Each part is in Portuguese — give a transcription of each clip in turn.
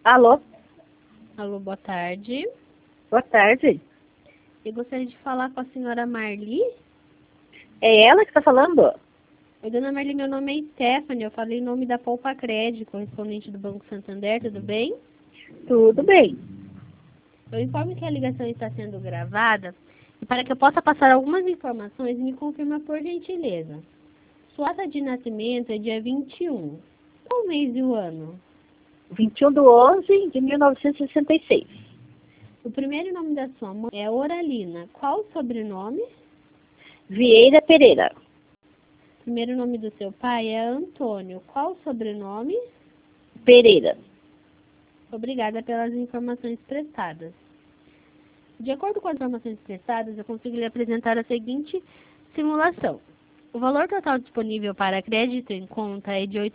Alô, Alô, boa tarde. boa tarde. Eu gostaria de falar com a senhora Marli. É ela que está falando? Oi, dona Marli, meu nome é Stephanie. Eu falei em nome da Poupa Crédito, correspondente do Banco Santander, tudo bem? Tudo bem. Eu informo que a ligação está sendo gravada e para que eu possa passar algumas informações, me confirma por gentileza. Sua data de nascimento é dia 21. Qual mês e o ano? 21/11/1966. O primeiro nome da sua mãe é Oralina. Qual o sobrenome? Vieira Pereira. O primeiro nome do seu pai é Antônio. Qual o sobrenome? Pereira. Obrigada pelas informações prestadas. De acordo com as informações prestadas, eu consigo lhe apresentar a seguinte simulação. O valor total disponível para crédito em conta é de R$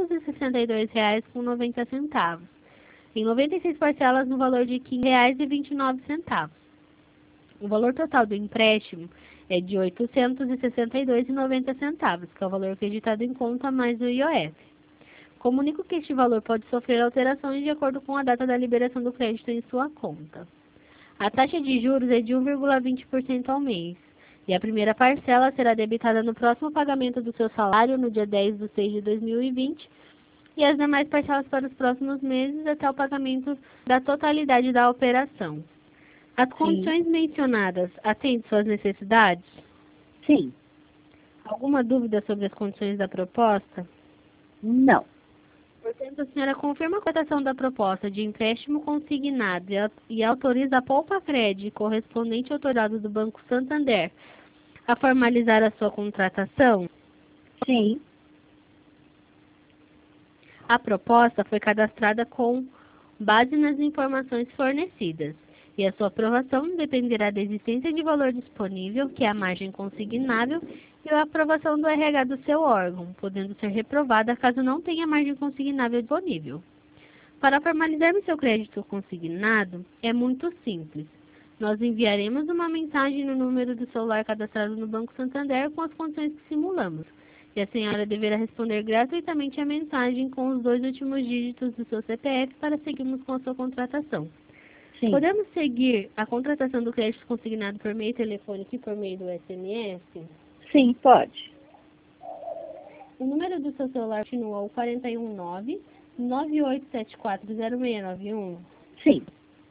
862,90, em 96 parcelas no valor de R$ 15,29. O valor total do empréstimo é de R$ 862,90, que é o valor acreditado em conta mais o IOF. Comunico que este valor pode sofrer alterações de acordo com a data da liberação do crédito em sua conta. A taxa de juros é de 1,20% ao mês, e a primeira parcela será debitada no próximo pagamento do seu salário, no dia 10/6/2020, e as demais parcelas para os próximos meses até o pagamento da totalidade da operação. As condições mencionadas atendem suas necessidades? Sim. Alguma dúvida sobre as condições da proposta? Não. Portanto, a senhora confirma a cotação da proposta de empréstimo consignado e autoriza a Poupa Crédito, correspondente autorado do Banco Santander, a formalizar a sua contratação? Sim. A proposta foi cadastrada com base nas informações fornecidas, e a sua aprovação dependerá da existência de valor disponível, que é a margem consignável, e a aprovação do RH do seu órgão, podendo ser reprovada caso não tenha margem consignável disponível. Para formalizarmos seu crédito consignado, é muito simples. Nós enviaremos uma mensagem no número do celular cadastrado no Banco Santander com as condições que simulamos, e a senhora deverá responder gratuitamente a mensagem com os 2 últimos dígitos do seu CPF para seguirmos com a sua contratação. Sim. Podemos seguir a contratação do crédito consignado por meio telefônico e por meio do SMS? Sim, pode. O número do seu celular continua o 419-9874-0691? Sim.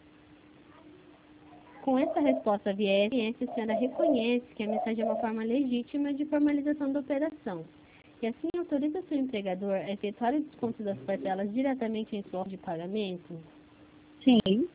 Com essa resposta via SMS, a senhora reconhece que a mensagem é uma forma legítima de formalização da operação, e assim autoriza seu empregador a efetuar o desconto das parcelas diretamente em sua ordem de pagamento? Sim.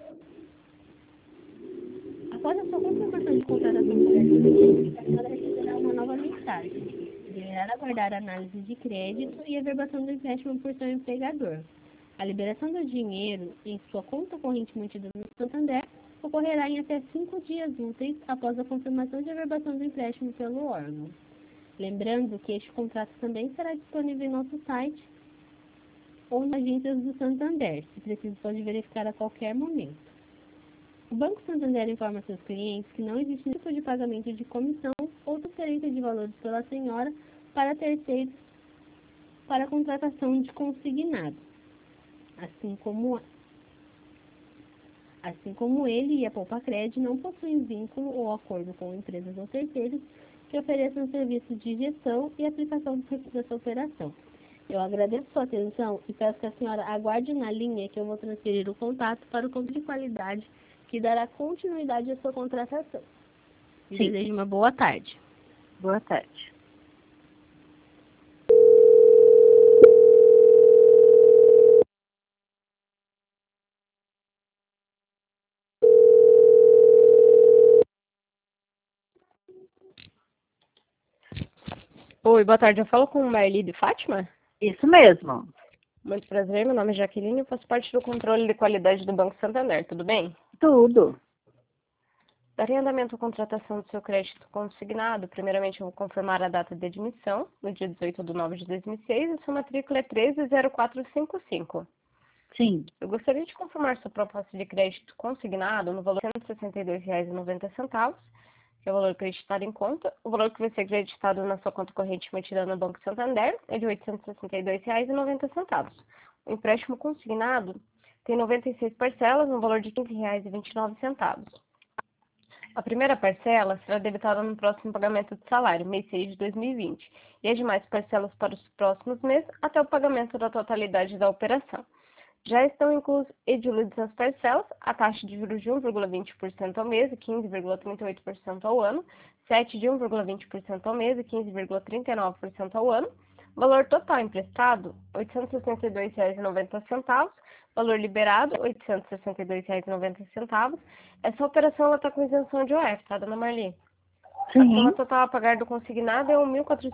Após a sua confirmação de contratação por SMS, a senhora receberá uma nova mensagem. Deverá aguardar a análise de crédito e a verbação do empréstimo por seu empregador. A liberação do dinheiro em sua conta corrente mantida no Santander ocorrerá em até 5 dias úteis após a confirmação de averbação do empréstimo pelo órgão. Lembrando que este contrato também será disponível em nosso site ou nas agências do Santander. Se preciso, pode verificar a qualquer momento. O Banco Santander informa seus clientes que não existe nenhum tipo de pagamento de comissão ou transferência de valores pela senhora para terceiros para a contratação de consignado, assim como ele e a Poupa Crédito não possuem vínculo ou acordo com empresas ou terceiros que ofereçam serviços de gestão e aplicação dos recursos dessa operação. Eu agradeço sua atenção e peço que a senhora aguarde na linha que eu vou transferir o contato para o controle de qualidade que dará continuidade à sua contratação. Sim. Desejo uma boa tarde. Boa tarde. Oi, boa tarde. Eu falo com Marli de Fátima? Isso mesmo. Muito prazer, meu nome é Jaqueline e faço parte do controle de qualidade do Banco Santander, tudo bem? Tudo. Darei andamento à contratação do seu crédito consignado. Primeiramente, eu vou confirmar a data de admissão, no dia 18/9/2006, e sua matrícula é 130455. Sim. Eu gostaria de confirmar sua proposta de crédito consignado no valor de R$ 162,90, que é o valor acreditado em conta. O valor que vai ser acreditado na sua conta corrente mantida no Banco Santander é de R$ 862,90. O empréstimo consignado tem 96 parcelas no valor de R$ 15,29. A primeira parcela será debitada no próximo pagamento de salário, mês 6 de 2020, e as demais parcelas para os próximos meses até o pagamento da totalidade da operação. Já estão inclusos e diluídos nas parcelas a taxa de juros de 1,20% ao mês e 15,38% ao ano, 7 de 1,20% ao mês e 15,39% ao ano, valor total emprestado, R$ 862,90, valor liberado, R$ 862,90. Essa operação está com isenção de OF, tá, dona Marli? A soma Sim. total a pagar do consignado é R$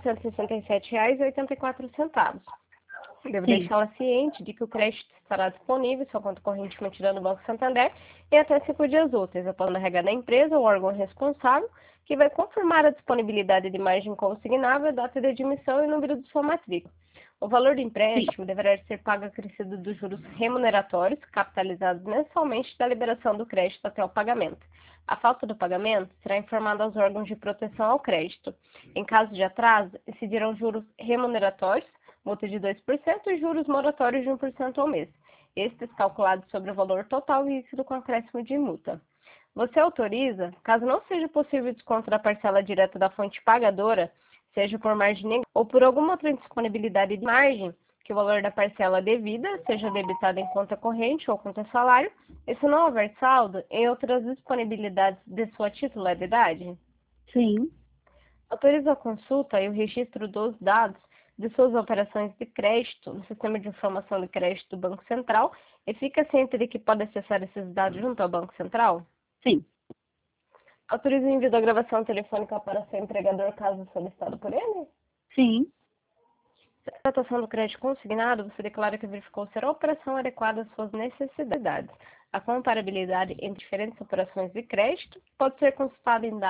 1.467,84. Devo Sim. deixá-la ciente de que o crédito estará disponível, sua conta corrente mantida no Banco Santander, em até 5 dias úteis, após a regra da empresa ou órgão responsável, que vai confirmar a disponibilidade de margem consignável, data de admissão e número de sua matrícula. O valor do empréstimo deverá ser pago acrescido dos juros remuneratórios, capitalizados mensalmente da liberação do crédito até o pagamento. A falta do pagamento será informada aos órgãos de proteção ao crédito. Em caso de atraso, incidirão juros remuneratórios, multa de 2% e juros moratórios de 1% ao mês. Estes calculados sobre o valor total líquido com acréscimo de multa. Você autoriza, caso não seja possível o desconto da parcela direta da fonte pagadora, seja por margem negativa ou por alguma outra indisponibilidade de margem, que o valor da parcela devida seja debitado em conta corrente ou conta salário, e se não houver saldo, em outras disponibilidades de sua titularidade? Sim. Autoriza a consulta e o registro dos dados de suas operações de crédito no Sistema de Informação de Crédito do Banco Central e fica ciente de que pode acessar esses dados junto ao Banco Central? Sim. Autoriza o envio da gravação telefônica para seu empregador caso solicitado por ele? Sim. Na tratação do crédito consignado, você declara que verificou ser a operação adequada às suas necessidades. A comparabilidade entre diferentes operações de crédito pode ser consultada em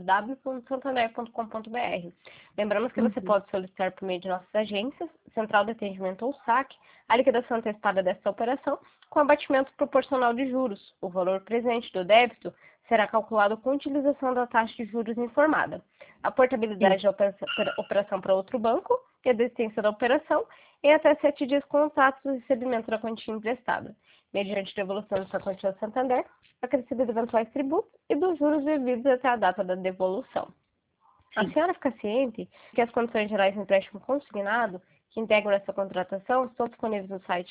www.santander.com.br. Lembramos que você pode solicitar por meio de nossas agências, Central de Atendimento ou SAC, a liquidação antecipada desta operação com abatimento proporcional de juros. O valor presente do débito será calculado com utilização da taxa de juros informada. A portabilidade da operação para outro banco e a desistência da operação em até 7 dias com o trato do recebimento da quantia emprestada, mediante devolução dessa quantia ao Santander, acrescida de eventuais tributos e dos juros devidos até a data da devolução. A senhora fica ciente que as condições gerais do empréstimo consignado que integram essa contratação estão disponíveis no site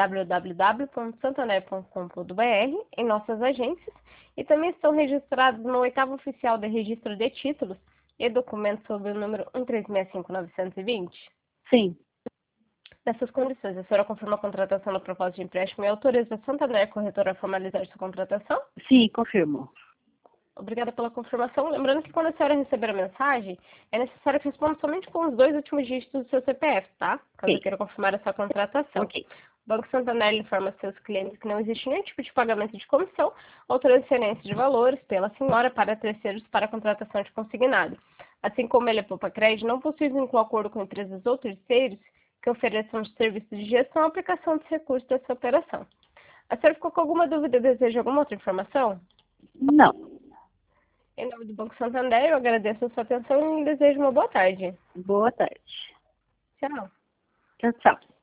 www.santander.com.br, em nossas agências, e também estão registrados no 8º Oficial de Registro de Títulos e documentos sob o número 1365920? Sim. Nessas condições, a senhora confirma a contratação no propósito de empréstimo e autoriza a Santander Corretora a formalizar sua contratação? Sim, confirmo. Obrigada pela confirmação. Lembrando que quando a senhora receber a mensagem, é necessário que responda somente com os 2 últimos dígitos do seu CPF, tá? Caso queira confirmar essa contratação. Ok. O Banco Santander informa seus clientes que não existe nenhum tipo de pagamento de comissão ou transferência de valores pela senhora para terceiros para a contratação de consignado. Assim como ele é poupa crédito, não possui vínculo acordo com empresas ou terceiros que ofereçam serviços de gestão ou aplicação de recursos dessa operação. A senhora ficou com alguma dúvida ou deseja alguma outra informação? Não. Em nome do Banco Santander, eu agradeço a sua atenção e desejo uma boa tarde. Boa tarde. Tchau. Tchau, tchau.